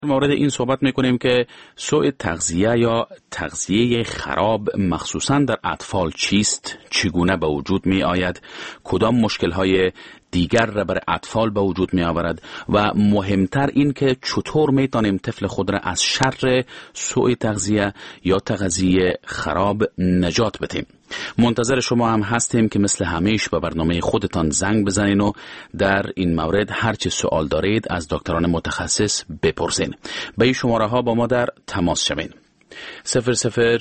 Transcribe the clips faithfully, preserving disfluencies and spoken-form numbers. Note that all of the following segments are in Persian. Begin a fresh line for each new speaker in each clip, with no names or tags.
مورد این صحبت میکنیم که سوء تغذیه یا تغذیه خراب مخصوصاً در اطفال چیست، چگونه به وجود می آید، کدام مشکل‌های دیگر را بر اطفال به وجود می آورد و مهمتر این که چطور می توانیم طفل خود را از شر سوء تغذیه یا تغذیه خراب نجات بدیم. منتظر شما هم هستیم که مثل همیشه به برنامه خودتان زنگ بزنین و در این مورد هر چه سوال دارید از دکتران متخصص بپرسین. به این شماره ها با ما در تماس شوین. صفر صفر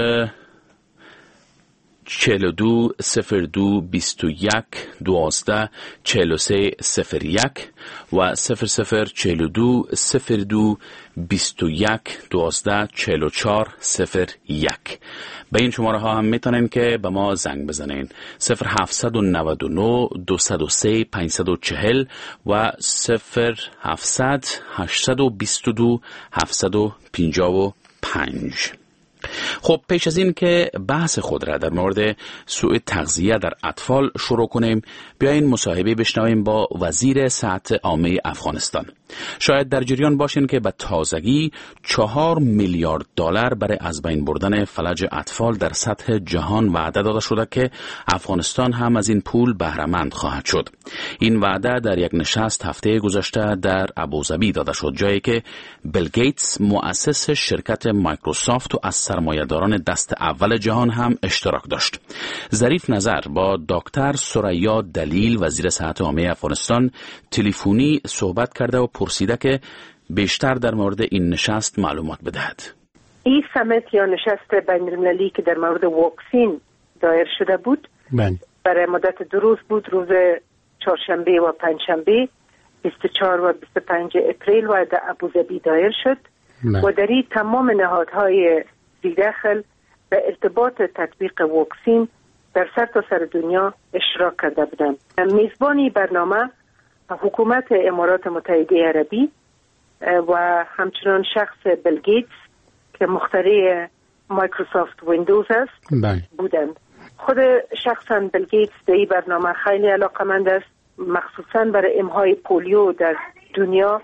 چهل و دو صفر دو بیست و یک دوازده چهل و سه صفر یک و صفر صفر چهل و دو صفر دو بیست و یک دوازده چهل و چهار صفر یک. به این شماره ها هم میتونین که به ما زنگ بزنین. صفر هفت نه نه دو صفر سه پنج صفر چهل و صفر هفت هشت دو دو هفت پنج پنج. خب پیش از این که بحث خود را در مورد سوء تغذیه در اطفال شروع کنیم، بیاین مصاحبه بشنویم با وزیر صحت عامه افغانستان. شاید در جریان باشین که به تازگی چهار میلیارد دلار برای از بین بردن فلج اطفال در سطح جهان وعده داده شده که افغانستان هم از این پول بهره مند خواهد شد. این وعده در یک نشست هفته گذشته در ابوظبی داده شد، جایی که بیل گیتس مؤسس شرکت مایکروسافت و از سرمایه‌داران دست اول جهان هم اشتراک داشت. ظریف نظر با دکتر ثریا دلیل وزیر صحت عامه افغانستان تلفنی صحبت کرده و پرسیده که بیشتر در مورد این نشست معلومات بدهد.
این سمیت یا نشست بین المللی که در مورد واکسین دایر شده بود
بله.
برای مدت دو روز بود، روز چهارشنبه و پنجشنبه بیست و چهار و بیست و پنج اپریل و در ابوظبی دایر شد بله. و در این تمام نهادهای داخل به ارتباط تطبیق واکسین در سر تا سر دنیا اشتراک کرده بودند. میزبانی برنامه حکومت امارات متحده عربی و همچنان شخص بیل گیتس که مخترع مایکروسافت ویندوز است بودند. خود شخصا بیل گیتس در این برنامه خیلی علاقمند است، مخصوصا برای امحای پولیو در دنیا.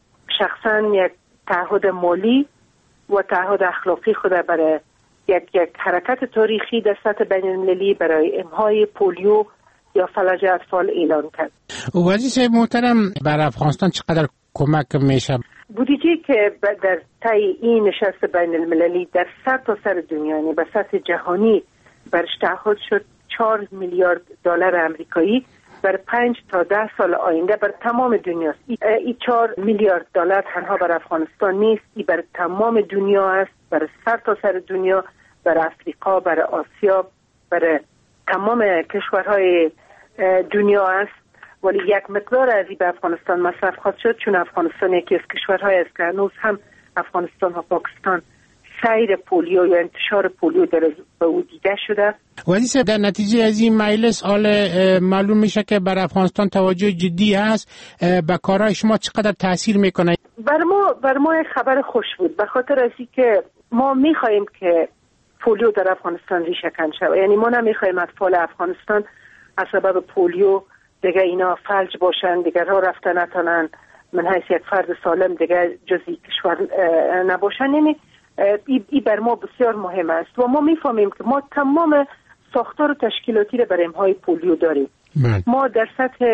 شخصا یک تعهد مالی و تعهد اخلاقی خود برای یک یک حرکت تاریخی در سطح بین المللی برای امحای پولیو یا فلج اطفال اعلان کرد.
وزیر محترم، بر افغانستان چقدر کمک میشه؟
بودجه که در طی این نشست بین المللی در سر تا سر دنیا، یعنی به سطح جهانی برش تعهد شد چهار میلیارد دلار آمریکایی بر پنج تا ده سال آینده بر تمام دنیاست. این چهار میلیارد دلار تنها بر افغانستان نیست، این بر تمام دنیا است، بر سر تا سر دنیا، بر افریقا، بر آسیا، بر تمام کشورهای دنیا است. ولی یک مقدار از این به افغانستان مصرف خواهد شد، چون افغانستان یکی از کشورهای است که هنوز هم افغانستان و پاکستان سیر پولیو یا انتشار پولیو در به او دیده شده.
وزیر، در نتیجه از این مجلس حال معلوم میشه که بر افغانستان توجه جدی هست. به کارهای شما چقدر تاثیر میکنه؟
بر ما بر ما خبر خوش بود، به خاطر از اینکه ما میخواهیم که پولیو در افغانستان ریشه کن شود. یعنی ما نمیخواهیم اطفال افغانستان از سبب پولیو دیگه اینا فلج باشن، دیگه راه رفتن نتونن، من حیث یک فرد سالم دیگه جزئی کشور نباشن. یعنی این بر ما بسیار مهم است و ما میفهمیم که ما تمام ساختار و تشکیلاتی را برای امحای پولیو داریم. من. ما در سطح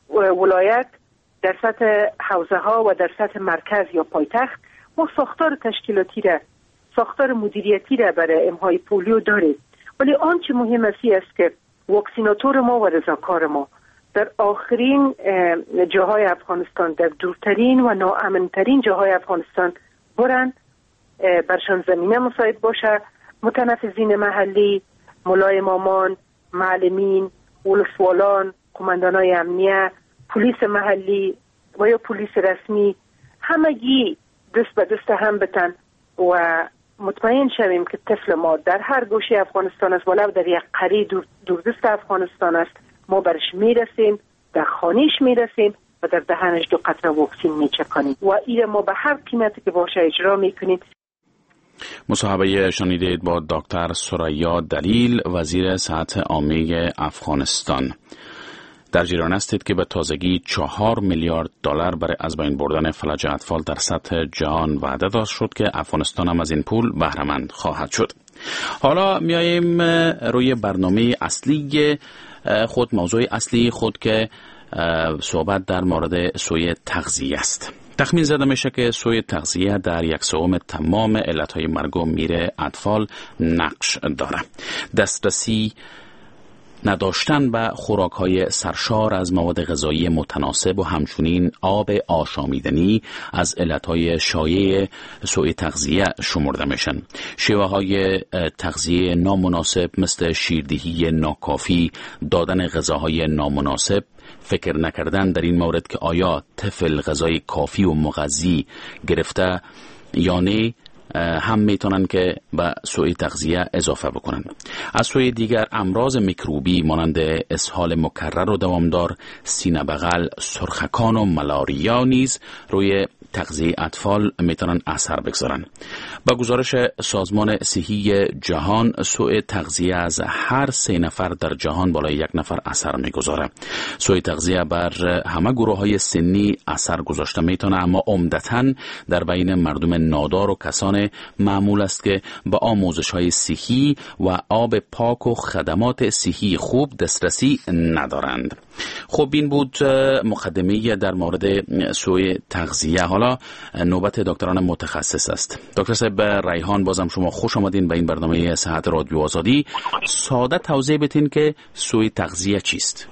ولایت، در سطح حوزه ها و در سطح مرکز یا پایتخت ما ساختار تشکیلاتی را، ساختار مدیریتی را برای امحای پولیو داریم. ولی آنچه مهم است که واکسیناتور ما و رضاکار ما در آخرین جاهای افغانستان، در دورترین و ناامنترین جاهای افغانستان برن، برشان زمینه مساعد باشه، متنفذین محلی، ملای مامان، معلمین، ولسوالان، قماندانای امنیه، پلیس محلی و یا پلیس رسمی، همگی دست به دست هم بتن و مطمئن شویم که طفل ما در هر گوشه افغانستان است، ولو در یک قری دور دوردست افغانستان است، ما برش میرسیم، در خانهش میرسیم و در دهنش دو قطره واکسین میچکانیم و این ما به هر قیمتی که باشه اجرا میکنیم.
مصاحبه شنیدید با دکتر ثریا دلیل، وزیر صحت عامه افغانستان. در جریان هستید که به تازگی چهار میلیارد دلار برای از بین بردن فلج اطفال در سطح جهان وعده داده شد که افغانستان هم از این پول بهره مند خواهد شد. حالا میاییم روی برنامه اصلی خود، موضوع اصلی خود که صحبت در مورد سوی تغذیه است. تخمین زده میشه که سوی تغذیه در یک سوم تمام علتهای مرگ و میر اطفال نقش داره. دسترسی نداشتن به خوراک‌های سرشار از مواد غذایی متناسب و همچنین آب آشامیدنی از علتهای شایع سوء تغذیه شمرده میشن. شیوه‌های تغذیه نامناسب مثل شیردهی ناکافی، دادن غذاهای نامناسب، فکر نکردن در این مورد که آیا طفل غذای کافی و مغذی گرفته یا نه هم میتونن که به سوء تغذیه اضافه بکنن. از سوی دیگر امراض میکروبی مانند اسهال مکرر و دوامدار، سینه بغل، سرخکان و ملاریا نیز روی تغذیه اطفال میتونن اثر بگذارن. با گزارش سازمان صحی جهان سوء تغذیه از هر سه نفر در جهان بالای یک نفر اثر میگذاره. سوء تغذیه بر همه گروه های سنی اثر گذاشته میتونه، اما عمدتاً در بین مردم نادار و کسان معمول است که با آموزش های صحی و آب پاک و خدمات صحی خوب دسترسی ندارند. خب این بود مقدمه در مورد سوء تغذیه. حالا نوبت دکتران متخصص است. دکتر صاحب ریحان، بازم شما خوش آمدین به این برنامه صحت رادیو آزادی. ساده توضیح بدین که سوء تغذیه چیست؟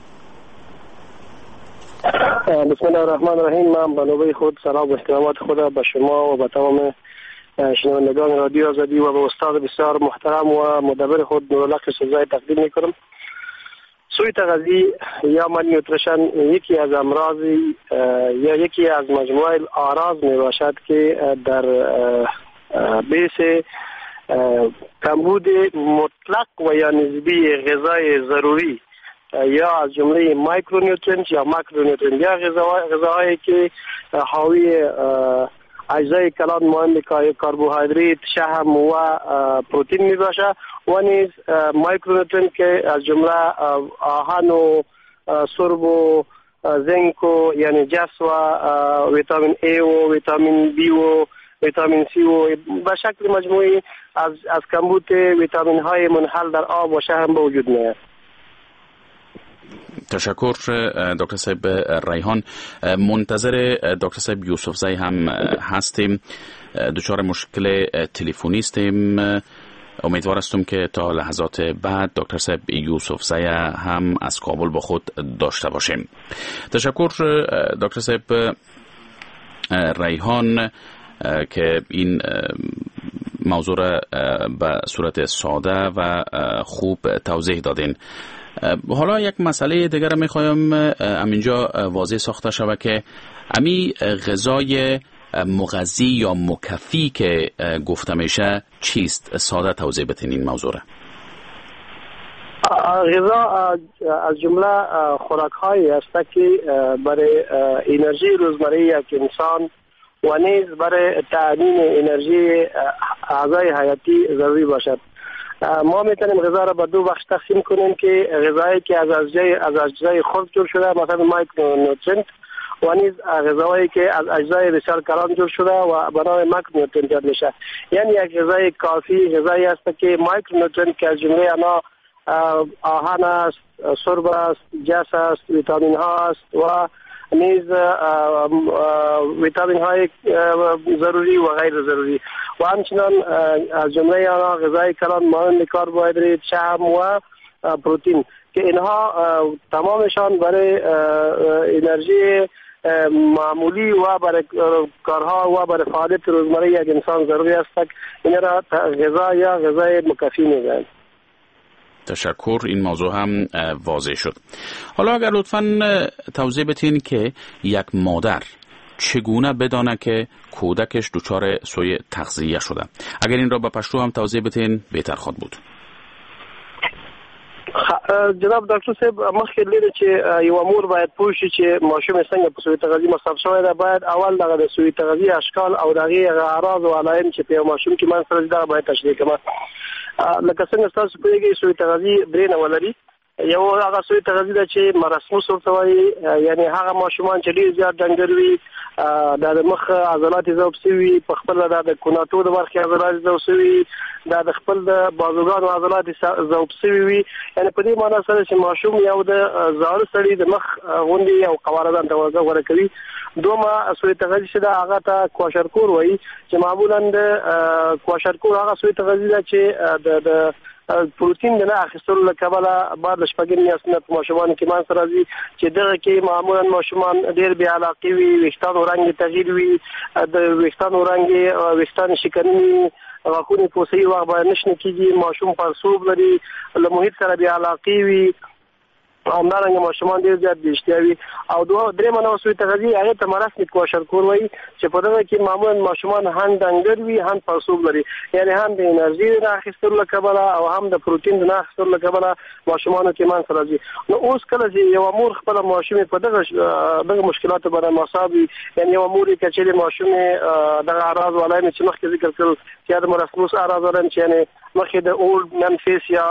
بسم الله الرحمن الرحیم. من به نوبه خود سلام و احترامات خود به شما و به تمام شنوندگان رادیو آزادی و به استاد بسیار محترم و مدبر خود نورالله سزای تقدیم میکنم. سوء تغذیه یا مالنیوتریشن یکی از امراضی یا یکی از مجموعه اعراض می باشد که در بیس کمبود مطلق و یا نسبی غذای ضروری یا از جمله مایکرونیوترینت یا ماکرونیوترینت یا غذاهایی که حاوی اجزای کلان مانند کربوهیدرات، شحم و پروتئین می باشه و نیز مایکرونیوترینت که از جمله آهن و سرب و زنک و یعنی جس و ویتامین ای و ویتامین بی و ویتامین سی و به شکل مجموعی از از کمبود ویتامین های منحل در آب و شحم به وجود میاد.
تشکر دکتر صاحب ریحان. منتظر دکتر صاحب یوسفزی هم هستیم. دچار مشکل تلفنی هستیم. امیدوار هستم که تا لحظات بعد دکتر صاحب یوسفزی هم از کابل با خود داشته باشیم. تشکر دکتر صاحب ریحان که این موضوع را به صورت ساده و خوب توضیح دادین. حالا یک مسئله دیگر را میخوایم همینجا واضح ساخته شود که امی غذای مغذی یا مکفی که گفته میشه چیست؟ ساده توضیح بدین این موضوع را.
غذا از جمله خوراک هایی است که برای انرژی روزمره یک انسان و نیز برای تامین انرژی اعضای حیاتی ضروری باشد. ما میتونیم غذا را به دو بخش تقسیم کنیم که غذایی که از اجزای از اجزای خرد جور شده مثلا مایکرونیوترینت و نیز غذایی که از اجزای بسیار کلان جور شده و به نام ماکرونیوترینت یاد میشه. یعنی یک غذای کافی غذایی است که مایکرونیوترینت که از جمله آنها آهن است، سرب است، جس است، ویتامین ها است و نیز ویتامین های ضروری و غیر ضروری و همچنان از جمله آنها غذای کلان مانند کربوهیدرات، شحم و پروتئین که اینها تمامشان برای انرژی معمولی و برای کارها و برای فعالیت روزمره یک انسان ضروری است. این را غذا یا غذای مکفی میگن.
تشکر. این موضوع هم واضح شد. حالا اگر لطفاً توضیح بدین که یک مادر چگونه بدانه که کودکش دچار سوء تغذیه شده؟ اگر این را به پشتو هم توضیح بدین بهتر خواهد بود.
جناب دکتر صاحب مخکې لیدل چې یو مور باید پوه شي چې ماشوم څنګه په سوء تغذیه مصاب شوی دی. باید اول دغه د سوء تغذیه اشکال او دغه اعراض او علائم چې په ماشوم کې منځ راځي دا باید تشریح کړم. لکه څنګه تاسو پوهیږئ سوء تغذیه درې ډوله دي. یو هغه سوی تغذیه ده چې مرسموس ورته وایي، یعنی هغه ماشومان چې ډېر زیات ډنګر وي، د مخ عضلات یې ذوب شوي، په خپله د کوناټو د برخې عضلات ذوب شوي، دا د خپل د بازوګانو عضلات ذوب شوي وي. یعنی په دې معنا سره چې ماشوم یو د زاړه سړي د مخ غوندې یو قواردان ته غوره کوي. دومره سوی تغذیه چې ده هغه ته کواشرکور وایي، چې معمولا د کواشرکور هغه سوی تغذیه ده چې د پروتین د نه اخیستلو له کبله بعد له شپږ میاشتې نه په ماشومانو کې منځته راځي، چې دغه کې معمولا ماشومان ډېر بې علاقې وي، ویښتانو رنګ یې تغییر وي، د ویښتانو رنګ یې ویښتان شکرني وي، غاښونه په صحیح وخت باندې نه شنه کېږي، ماشوم پړسوب لري، له محیط سره بې علاقې وي، همدارنګه ماشومان ډېر زیات بې اشتها وي. او دوه درېیمه نوع سوی تغذیه هغې ته مرسمې کواشرکور وایي، چې په دغه کې معمولا ماشومان هم ډنګر وي هم پړسوب لري، یعنی هم د انرژي د نه اخیستلو له کبله او هم د پروتین د نه اخیستلو له کبله ماشومانو کې منځته راځي. نو اوس کله چې یوه مور خپله ماشومې په دغه دغه مشکلاتو باندې مصاب وي، یعنی یوه مور یې که چېرې ماشومې دغه اعراض والی مې چې مخکې ذکر کړل چې یا د مرسموس اعراض والی چې یعنې مخکې د اولډ مین فیس یا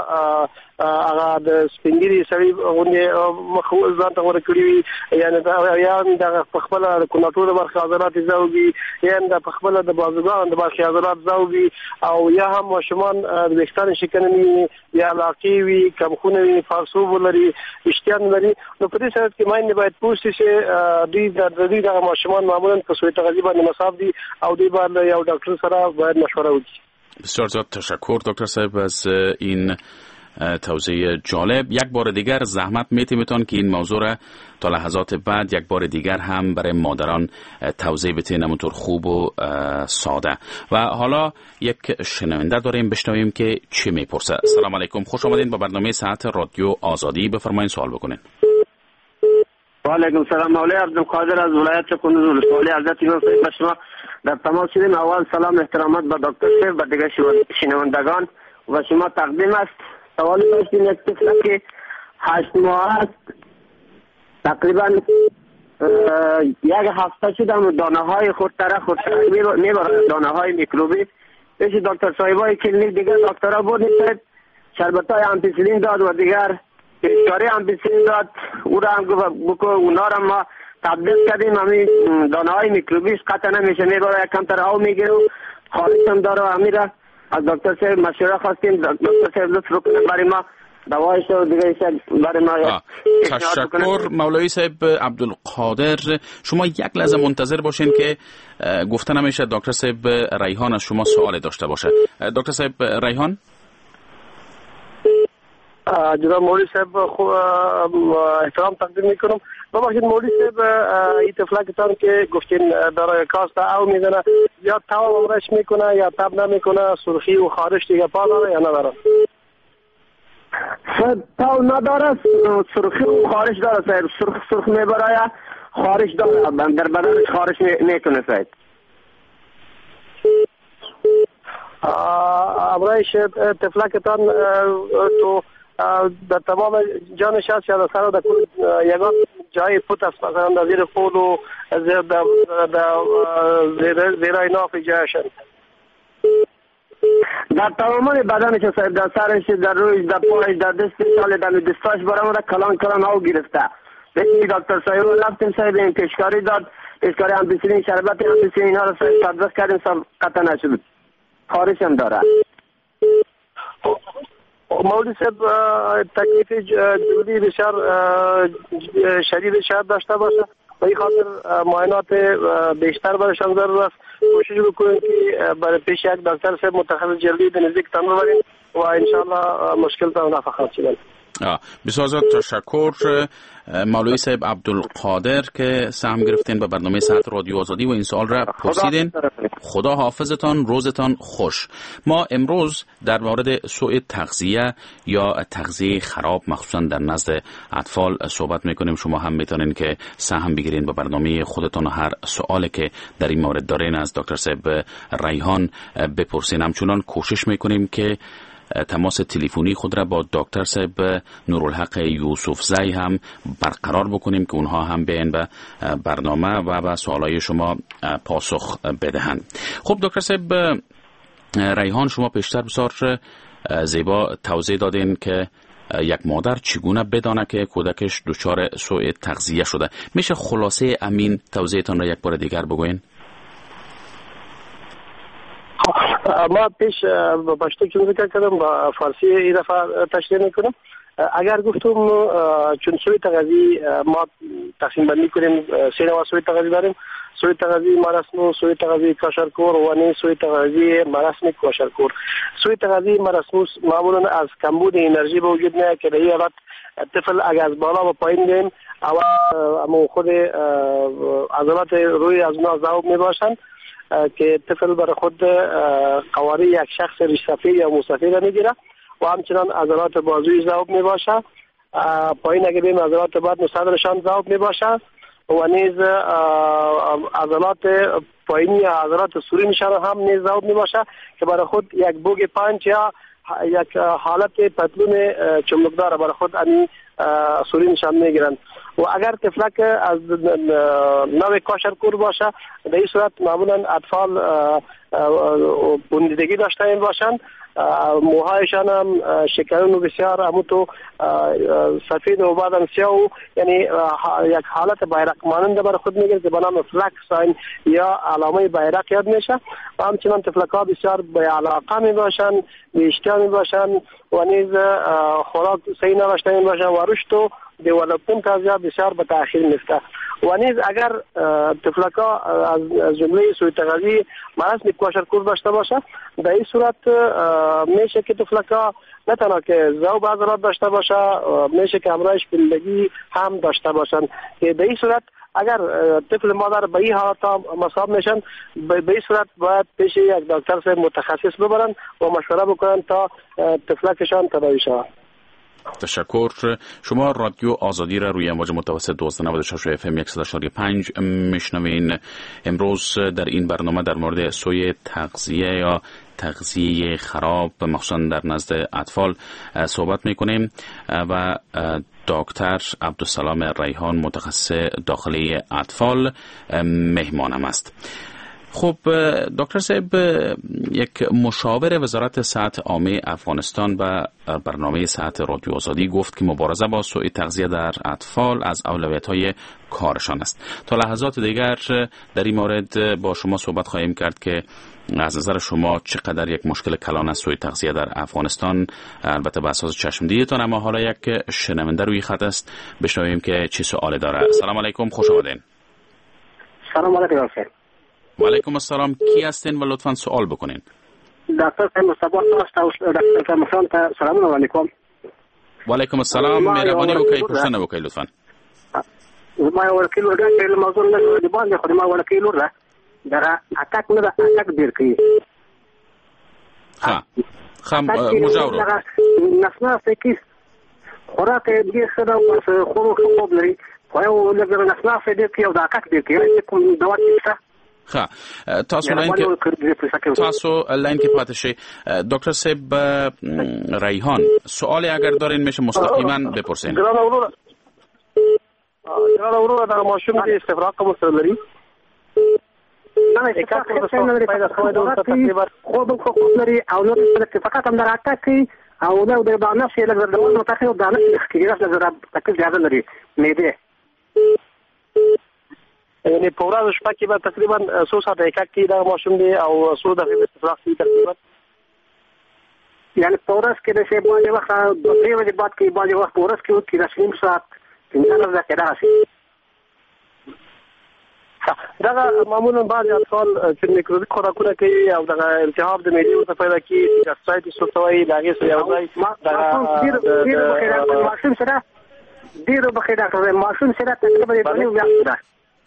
هغه د سپینګیري سړي غوندې مخ ځان ته غوره کړي وي، یعنې یا هم دغه په خپله د کوناټو د برخې عضلات یې ذوب وي، یا هم د په خپله د بازوګانو د برخې عضلات ذوب وي، او یا هم ماشومان د ویښتانو شکننې وي، بې علاقې وي، کمخونه وي، پړسوب ولري، اشتها نه لري. نو په دې صورت کې میندې باید پوه شي چې دوی د دوی دغه ماشومان معمولا په سوی تغذیه باندې مصاب دي او دوی باید له یو ډاکټر سره باید مشوره وکړي.
بسیار زیاد تشکر دکتر صاحب از این توضیح جالب. یک بار دیگر زحمت میتیمتان که این موضوع را تا لحظات بعد یک بار دیگر هم برای مادران توضیح بتین همونطور خوب و ساده. و حالا یک شنونده داریم بشنویم که چی میپرسه. السلام علیکم، خوش آمدین به برنامه ساعت رادیو آزادی. بفرمایید سوال بکنین.
و علیکم سلام. مولای عبدالقادر از ولایت کندوز ولسوالی حضرت امام صاحب شما در تماس شدیم. اول سلام احترامات به دکتر صاحب و دیگر شنوندگان و شما تقدیم است. سوالی داشتیم یک طفل که هشت ماه است، تقریبا یک هفته شدم و دانه های خودتره خودتره میبرد، دانه های میکروبی. پیش دکتر صاحبای کلینیک دیگر دکترها بود نیست، شربت های امپیسیلین داد و دیگر پیشکاری امپیسیلین داد، او را هم گفت بکو اونا را ما تبدیل کردیم، همین دانه های میکروبیش قطع نمیشه، میبرد یک کمتر آو میگیره و خارج هم داره و همین را از دکتر صاحب مشوره خواستیم. دکتر صاحب لطف بکنه برای ما دوایش و دیگه برای ما.
تشکر مولوی صاحب عبدالقادر. شما یک لحظه منتظر باشین که گفته نمیشه دکتر صاحب ریحان از شما سوال داشته باشه. دکتر صاحب ریحان.
جناب مولوی صاحب احترام تقدیم میکنم. ببخشید مولوی صاحب این طفلکتان که گفتین دارای کاست او میزنه، یا تاو عمرش میکنه یا تب نمیکنه، سرخی و خارش دیگه پا داره یا نداره؟
تاو نداره، سرخی و خارش داره صاحب، سرخ سرخ میبره، خارش داره، در بدنش خارش میکنه صاحب.
امرایش طفلکتان تو در تمام جانش هست یا در سر و در کل یگان جای پوت است، مثلا در زیر خود و زیرای ناف جایشن؟
در تمام بدنش است، در سرش، در رویش، در پایش، در دستش، در دستاش برامده کلان کلان آو گرفته. بکنی دکتر صاحب رفتیم صاحب این پیشکاری داد، پیشکاری امپیسیلین، شربت امپیسیلین اینها را صاحب تدویز کردیم، صاحب قطع نشد، خارش هم داره.
مولوی صاحب تکلیف جلدی بسیار شدید شاید داشته باشه، به این خاطر معاینات بیشتر برشان ضرور است. کوشش بکنید که برای پیش یک دکتر صاحب متخصص جلدی به نزدیک تان ببرید و انشاءالله مشکلتان رفع خواهد شد.
بسیار زیاد تشکر مولوی صاحب عبدالقادر که سهم گرفتین به برنامه ساعت رادیو آزادی و این سوال را پرسیدین. خدا حافظتان، روزتان خوش. ما امروز در مورد سوء تغذیه یا تغذیه خراب مخصوصا در نزد اطفال صحبت میکنیم. شما هم میتونین که سهم بگیرین به برنامه خودتان و هر سوالی که در این مورد دارین از دکتر صاحب ریحان بپرسین. همچنان کوشش میکنیم که تماس تلفنی خود را با دکتر صاحب نورالحق یوسف زی هم برقرار بکنیم که اونها هم بیان به برنامه و به سوالای شما پاسخ بدهند. خب دکتر صاحب ریحان، شما پیشتر بسیار زیبا توضیح دادین که یک مادر چگونه بدانه که کودکش دچار سوء تغذیه شده؟ میشه خلاصه امین توضیحتان را یک بار دیگر بگوین؟
ما پیش با پشتی که ذکر کردم با فارسی این دفعه تشریح میکنم. اگر گفتم چون سوء تغذیه ما تقسیم بندی کنیم، سه نوع سوء تغذیه داریم: سوء تغذیه مرسموس، سوء تغذیه کاشرکور و نیز سوء تغذیه مرسم کاشرکور. سوء تغذیه مرسموس معمولا از کمبود انرژی به وجود میاد که در این حالت طفل اگر از بالا و پایین گیم اما خود عضلات روی از اونها ذوب میباشند که طفل برای خود قواره یک شخص ریش‌سفید یا موسفید را میگیره و همچنان عضلات بازوی ذوب میباشه. پایین اگه بیم عضلات بدن و صدرشان ذوب میباشه و نیز عضلات پایینی عضلات سورینشان هم نیز ذوب میباشه که برای خود یک بوگ پنج یا یک حالت پتلون چملکدار برای خود امی سورینشان میگیرند. و اگر طفلک از نوع کاشرکور باشه در این صورت معمولا اطفال بندیدگی داشته این باشند، موهایشان هم شکرون و بسیار همونطور سفید و بعدم سیاه و یعنی یک حالت بیرق مانند برای خود میگیره که به نام فلک ساین یا علامه بیرق یاد میشه. و همچنان طفلک ها بسیار به علاقه می باشند، به اشتیا می باشند و نیز خوراک صحیح نداشته می باشند و رشد و دیولپمنت تازه بسیار به تأخیر میفته. و نیز اگر طفلک ها از جمله سوء تغذیه مرض کاشرکور داشته باشه در این صورت میشه که طفلک ها نه تنها که ذوب عضلات داشته باشه، میشه که همراهش پلگی هم داشته باشن که در این صورت اگر طفل مادر به این حالت مصاب میشن به این صورت باید پیش یک دکتر متخصص ببرن و مشوره بکنن تا طفلکشان تداوی شود.
تشکر. شما رادیو آزادی را روی امواج متوسط دویست و نود و شش اف ام صد و چهار و پنج میشنوین. امروز در این برنامه در مورد سوء تغذیه یا تغذیه خراب مخصوصا در نزد اطفال صحبت میکنیم و دکتر عبدالسلام ریحان متخصص داخلی اطفال مهمانم است. خب دکتر صاحب، یک مشاور وزارت صحت عامه افغانستان و برنامه صحت رادیو آزادی گفت که مبارزه با سوء تغذیه در اطفال از اولویت‌های کارشان است. تا لحظات دیگر در این مورد با شما صحبت خواهیم کرد که از نظر شما چقدر یک مشکل کلان است سوء تغذیه در افغانستان، البته به اساس چشمدیدتان. اما حالا یک شنونده روی خط است، بشنویم که چه سوالی داره. سلام علیکم، خوش آمدین.
سلام علیکم.
و علیکم السلام. کی هستین و لطفاً سوال بکنین؟
دکتر صاحب مصطفی است. دکتر مسان ته سلام علیکم.
و علیکم السلام. مهربانی وکړئ پوښتنه وکړئ لطفاً.
ما یو ورکیل ورګه چې موضوع نه دی باندې خو ما ورکیل ورته دا اتاک نه دا اتاک ډیر کوي.
ها خام مجاورو
نسنا سکیس خوراک دې سره او خورو خوب لري خو یو لږ نسنا دې کې او دا اتاک دې کې کوم دوا کیسه.
ها تاسو لاین کې تاسو لاین کې پاتې شئ. دکتر صاحب ریحان، سوالی اگر دارین میشه مستقیما بپرسین.
ګرانه وروره ګرانه وروره دا ماشوم دې استفراغ کوم سره لري؟
نه خوب خوب لري او نو فقط هم دا اتاک کوي او نو د باندې شي لږ د نو تاسو دا نه کیږي چې زړه تکلیف زیاته لري معده
یعنی په ورځ شپه کې به تقریبا څو ساعته یک کې دا ماشوم دی او څو دقیقې استفراغ کوي تقریبا.
یعنی په ورځ کې د شی باندې وخت د دې وجه بعد کې باندې وخت په ورځ کې کې د نیم ساعت څنګه راځي راځي.
دا معمولا بعض اطفال چې میکروبي خوراکونه کوي او دا التهاب د معدې ورته پیدا کیږي، ګاسترایټس ورته دا هغه څه یو ځای دا
ډیر بخیر ماشوم سره ډیر بخیر ډاکټر ماشوم سره تقریبا د دنیو وخت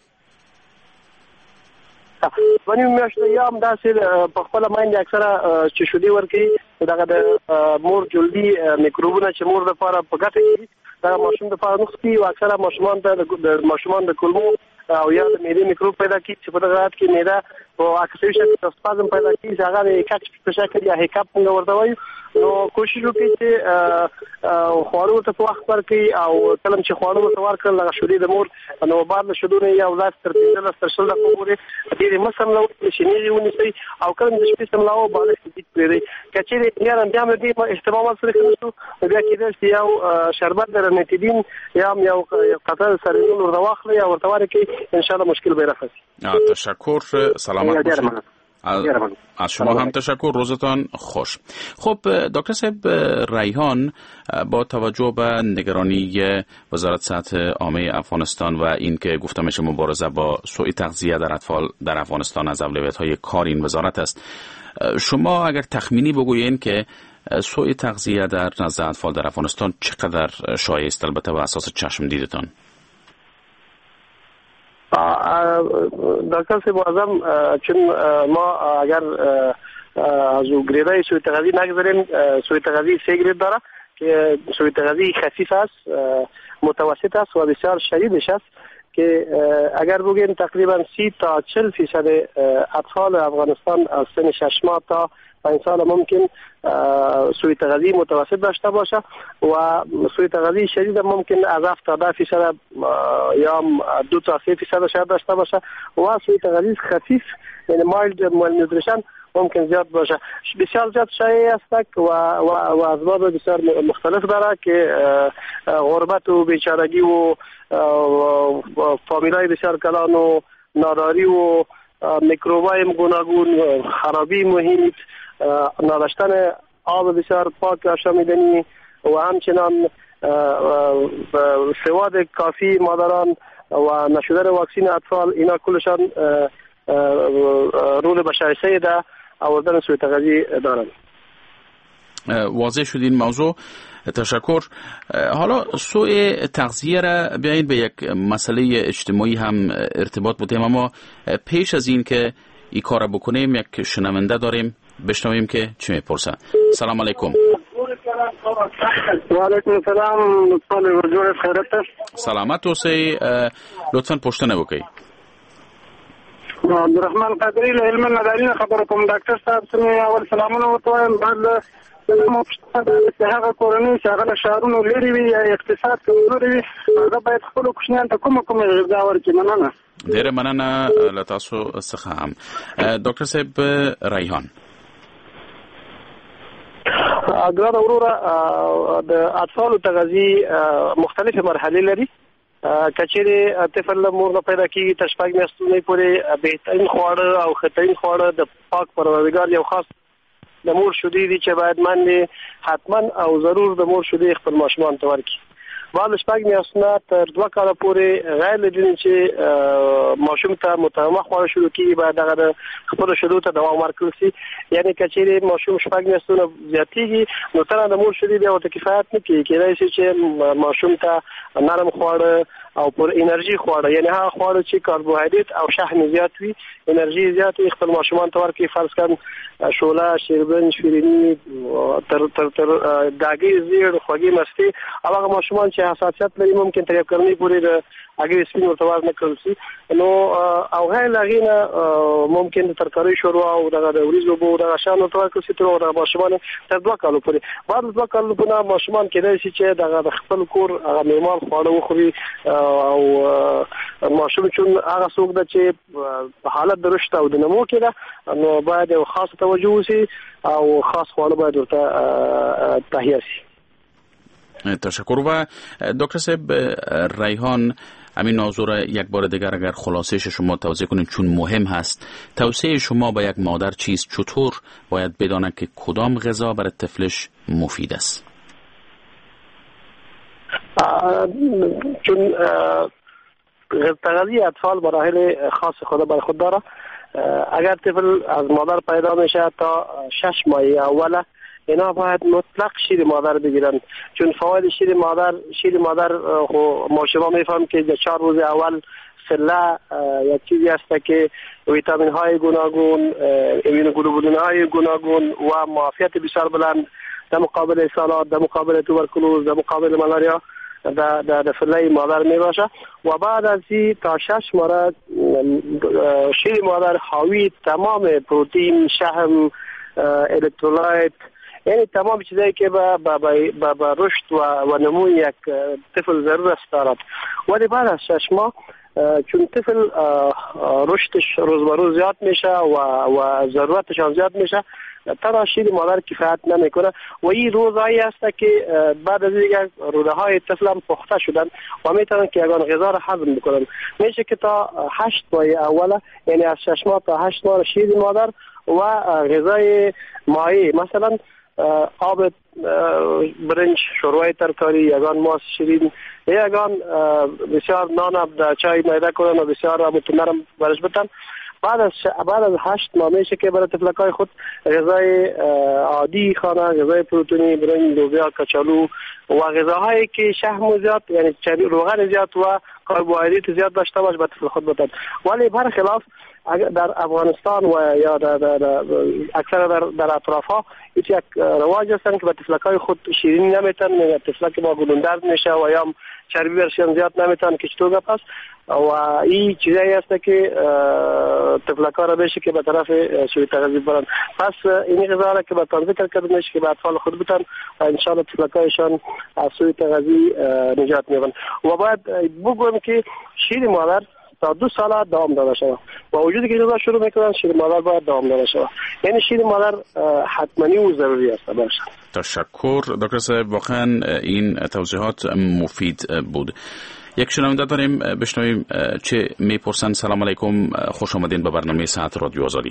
ونی میاشت یا هم داسې په خپل مایند اکثره چې شودي ورکی دغه د مور جلدی میکروبونه چې مور د لپاره په ګټه کوي دا ماشوم د لپاره نقصي او اکثره ماشومان د ماشومان د کولمو او یا د معدې میکروب پیدا کیږي چې په دغه حالت کې معده او اکثر شکل د سپازم پیدا کیږي هغه د کچ په شکل یا هیکاپ څنګه ورته وایي نو کوشش وکړي چې خوړو ته په وخت ورکړي او کله چې خوړو ته ورکړل هغه شودې د مور نو بعد له شودو نه یو لاس تر پنځه لاس تر شل دقیقې پورې ډېرې مسم له شینې ونیسي او کله د شپې سملاو باندې دې پرې کچېرې بیا هم بیا دې اهتمام سره کوي بیا کېدل چې یو شربت درنټیدین یا یو قطر سرینون ور واخلي او ورته ورکړي ان شاء الله مشکل به رفض.
تشکر، سلامت باشید. از شما هم تشکر، روزتان خوش. خب دکتر صاحب ریحان، با توجه به نگرانی وزارت صحت عامه افغانستان و اینکه گفته میشه مبارزه با سوء تغذیه در اطفال در افغانستان از اولویت‌های کار این وزارت است، شما اگر تخمینی بگویین که سوء تغذیه در نزد اطفال در افغانستان چقدر شایع است، البته بر اساس چشم دیدتان؟
دکتر صاحب اعظم، چون ما اگر از گریدای سوء تغذیه نگذاریم، سوء تغذیه سه گرید داره که سوء تغذیه خفیف است، متوسط است و بسیار شدیدش است که اگر بگیم تقریبا سی تا چهل فیصد اطفال افغانستان از سن شش ماه تا پنج سال ممکن سوء تغذیه متوسط داشته باشه و سوء تغذیه شدید ممکن از هفت تا ده فیصد یا دو تا سه فیصد شاید داشته باشه و سوء تغذیه خفیف یعنی مایلد مالنیوتریشن ممکن زیاد باشه. بسیار زیاد شایع است و و اسباب بسیار مختلف داره که غربت و بیچارگی و فامیلای بسیار کلان و ناداری و میکروبای گوناگون، خرابی محیط، نداشتن آب بسیار پاک آشامیدنی و همچنان سواد کافی مادران و نشدن واکسین اطفال، اینا کلشان رول بشایسته ده آوردن سوء تغذیه دارند.
واضح شد این موضوع، تشکر. حالا سوء تغذیه را بیایید به یک مسئله اجتماعی هم ارتباط بدیم، اما پیش از این که این کار بکنیم یک شنونده داریم، بشنویم که چی میپرسه. سلام علیکم.
و علیکم السلام، لطفاً وجود خیرت است.
سلامت اوسئ، لطفاً پوښتنه وکړئ.
عبدالرحمن قادری له علم مدارین خبر کوم. ډاکټر صاحب څنګه اول سلامونه وتایم، بعد سلام په هغه کورنۍ چې هغه شهرونو لري وي یا اقتصاد کمزوري وي، هغه باید خپل کوچنیان ته کومه کومه غذا ورکړي. مننه.
ډیره مننه له تاسو څخه هم. ډاکټر صاحب ریحان،
ګران وروره، د اطفالو تغذیه مختلفه مرحله لري. کچېرې طفل له مور نه پیدا کېږي تر شپږ میاشتې پورې بهترین خواړه او ښه خواړه د پاک پروردګار یو خاص د مور شودې دي چې باید باندې حتما او ضرور د مور شودې خپل ماشومان ته ورکړي. بعد شپږ میاشتې تر دوه کاله پورې غیر لدین چې ماشوم ته متمم خواړه شروع کیږي، باید هغه د خپل شودو ته دوام ورکړل شي. یعنی کچېرې ماشوم شپږ میاشتې زیاتېږي نو تر د مور شودې بیا ورته کفایت نه کوي، کېدای شي چې ماشوم ته نرم خواړه او پر انرژي خواړه، یعنی هغه خواړه چې کاربوهایډریټ او شحم زیات وي، انرژي زیات وي، خپل ماشومان ته ورکړي. فرض کړئ شوله، شیربن، شیرینی، تر تر تر داګي زیړ خوږی مستي، او هغه ماشومان چې حساسیت لري ممکن تر یو کلنۍ پورې د هغه سپین ورته ور نه کړل شي. نو او هغه لغینه ممکن د ترکاري شوروا او دغه د وریجو بو دغه شان ورته ورکړل شي تر د ماشومان تر دوه کالو پورې. بعد دوه کالو پورې ماشومان کېدای شي چې دغه د خپل کور هغه معمار خواړه وخوري او ماشوم چون هغه څوک د چې په حالت د رشد او د نمو کې ده، نو باید یو خاص توجه وشي او خاص خواړه باید ورته تهیه شي.
تشکر. و دکتر صاحب ریحان، همین موضوع را یک بار دیگر اگر خلاصه‌اش شما توضیح کنید چون مهم هست، توصیه شما به یک مادر چیست؟ چطور باید بداند که کدام غذا برای طفلش مفید است؟
چون تغذیه اطفال مراحل خاص خود بر خود داره. اگر طفل از مادر پیدا میشه تا شش ماه اوله اینا باید مطلق شیر مادر بگیرن، چون فواید شیر مادر شیر مادر ما شما میفهم که در چهار روز اول سله یک چیزی است که ویتامین های گوناگون، ایمونوگلوبولین های گوناگون و معافیت بسیار بلند در مقابل سالات، در مقابل توبرکلوز، در مقابل ملاریا در در فله مادر می باشه. و بعد از این تا شش ماه شیر مادر حاوی تمام پروتئین، شحم، الکترولایت، یعنی تمام چیزایی که به به به رشد و و نمو یک طفل ضرورت دارد. ولی بعد از شش ماه چون طفل رشدش روز به روز زیاد میشه و و ضرورتش هم زیاد میشه، تنها شیر مادر کفایت نمیکنه و این روزایی است که بعد از دیگه روده های طفل هم پخته شدن و میتونن که یگان غذا را هضم بکنن. میشه که تا هشت ماه اوله، یعنی از شش ماه تا هشت ماه شیر مادر و غذای مایع، مثلا آب برنج، شوربه ترکاری، یگان ماست شیرین، یگان بسیار نان در چای میده کنن و بسیار متنرم برش بتن. بعد از ش... بعد از هشت ماه میشه که برای طفلکای خود غذای عادی خانه، غذای پروتئینی، برنج، لوبیا، کچالو و غذاهایی که شحم زیاد، یعنی روغن زیاد و کربوهیدرات زیاد داشته باشه به طفل خود بدن. ولی برخلاف در افغانستان و یا در, در, در اکثر در, در اطراف ها یک رواج هستن که به طفلکای خود شیرینی نمیتن، یا طفلک با گلون درد میشه و یا چربی برشن زیاد نمیتن که چطور گپ است و این چیزایی هست که طفلکا را بشه که به طرف سوی تغذیه برن. پس این غذا را که به تان ذکر کرده میشه که به اطفال خود بتن و انشاءالله طفلکایشان از سوی تغذیه نجات میبرن. و باید بگویم که شیر مادر تا دو سال دوام داده شود و وجودی که غذا شروع میکنن شیر مادر باید دوام داده شود. یعنی شیر مادر حتمانی و ضروری است. باشه.
تشکر دکتر صاحب، واقعا این توضیحات مفید بود. یک شنونده داریم، بشنویم چه میپرسن. سلام علیکم، خوش آمدین به برنامه صحت رادیو آزادی.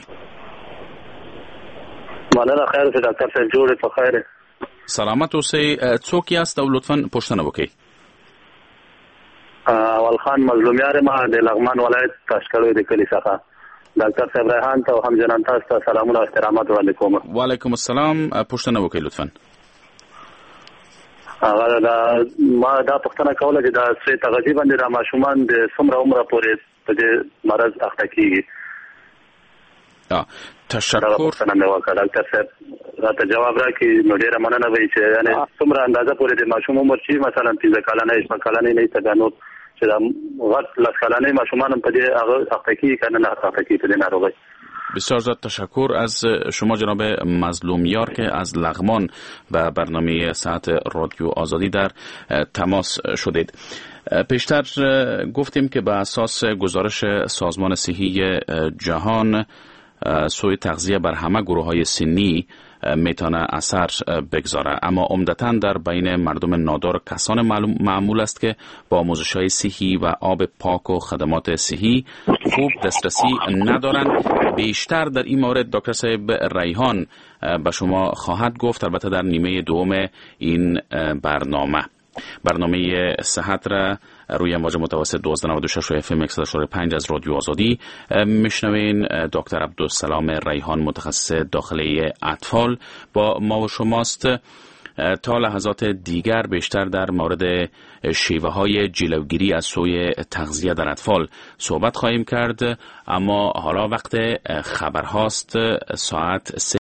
مانه خیر است دکتر صاحب، جوړ په خیر.
سلامت اوسئ. څوک یاست او لطفاً پوښتنه وکړئ.
اول خان مظلومیار ما د لغمان ولایت تاشکړو د کلی څخه. ډاکټر صاحب ریحان ته هم جنان تاسو ته سلامونه او احترامات وړاندې کوم.
وعلیکم السلام، پوښتنه وکړئ لطفاً.
هغه دا ما دا پوښتنه کوله چې دا سې تغذیه باندې د ماشومان د څومره عمر پورې په دې مرض اخته کیږي.
تشکر.
پوښتنه مې وکړه ډاکټر صاحب، راته جواب راکړي نو ډیره مننه وي چې یعنی څومره اندازه پورې د ماشوم عمر چې مثلا پنځه کلنې شپږ کلنې نه تګانو چې دا غټ لس کلنې ماشومان په دې هغه اخته کیږي کنه نه اخته کیږي په دې ناروغي.
بسیار زیاد تشکر از شما جناب مظلومیار که از لغمان به برنامه ساعت رادیو آزادی در تماس شدید. پیشتر گفتیم که به اساس گزارش سازمان صحی جهان سوء تغذیه بر همه گروه های سنی میتونه اثر بگذاره، اما عمدتاً در بین مردم نادار کسان معمول است که با آموزش های صحی و آب پاک و خدمات صحی خوب دسترسی ندارند. بیشتر در این مورد دکتر صاحب ریحان به شما خواهد گفت، البته در نیمه دوم این برنامه. برنامه صحت را روی امواج متوسط دوازده نود و شش و اف ام صد و چهار و پنج از رادیو آزادی میشنوین. دکتر عبدالسلام ریحان متخصص داخلی اطفال با ما و شماست. تا لحظات دیگر بیشتر در مورد شیوه های جلوگیری از سوء تغذیه در اطفال صحبت خواهیم کرد، اما حالا وقت خبر هاست. ساعت